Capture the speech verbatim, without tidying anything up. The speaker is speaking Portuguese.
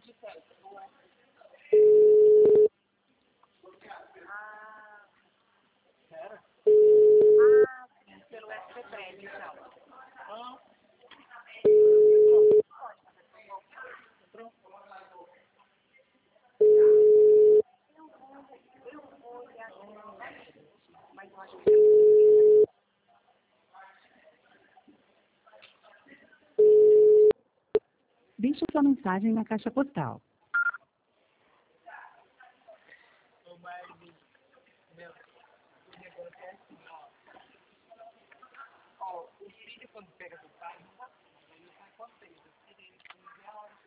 Pelo S P Prédio, então. Mas eu acho que Deixe sua mensagem na caixa postal. ó, o filho quando pega do pai, ele não vai conselho.